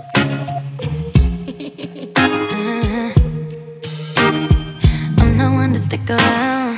I'm no one to stick around.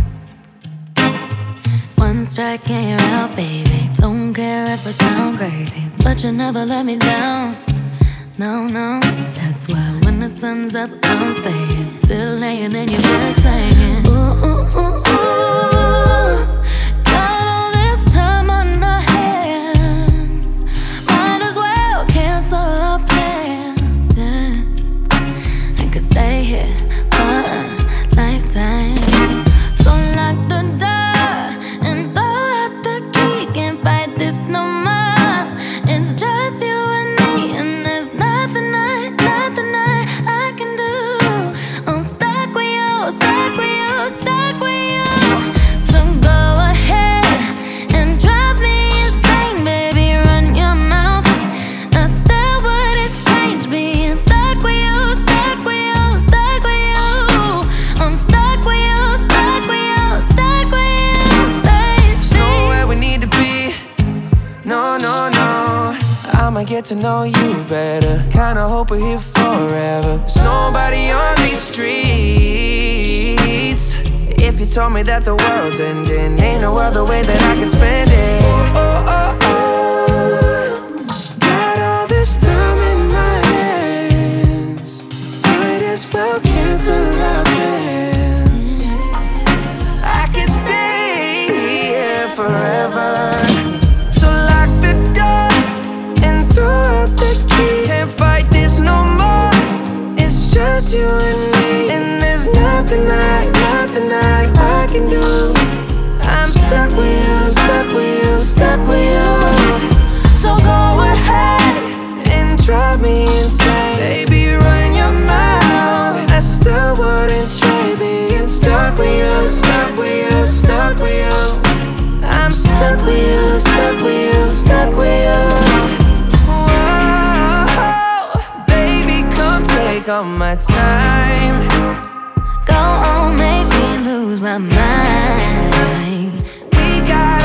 One strike and you're out, baby. Don't care if I sound crazy, but you never let me down. No, no, that's why when the sun's up, I'm staying. Still laying in your bed singing. Ooh, ooh, ooh, ooh. Got all this time on our hands. Might as well cancel our plans, yeah. I could stay here for a lifetime. So lock the door and throw out the key. Can't fight this no more. It's just you and me, and there's nothing I can do. I'm stuck with you, stuck with you, stuck with you. So go ahead and drive me insane, baby, run your mouth. I still wouldn't change being stuck with you, stuck with you, stuck with you. I'm stuck with you, stuck with you, stuck with you, baby. There's nowhere we need to be. No, no, no. I'ma get to know you better. Kinda hope we're here forever. There's nobody on these streets. If you told me that the world's ending, ain't no other way that I can spend it. Oh, oh, oh, oh. Got all this time in my hands. Might as well cancel our plans. I can stay here forever. So lock the door and throw out the key. Can't fight this no more. It's just you and me, and there's nothing I can do. I'm stuck with you, stuck with you, stuck with you. So go ahead and drive me insane, baby, run your mouth. I still wouldn't trade being stuck with you, stuck with you, stuck with you. I'm stuck with you, stuck with you, stuck with you. Whoa, baby, come take all my time. Go on, make me lose my mind. We got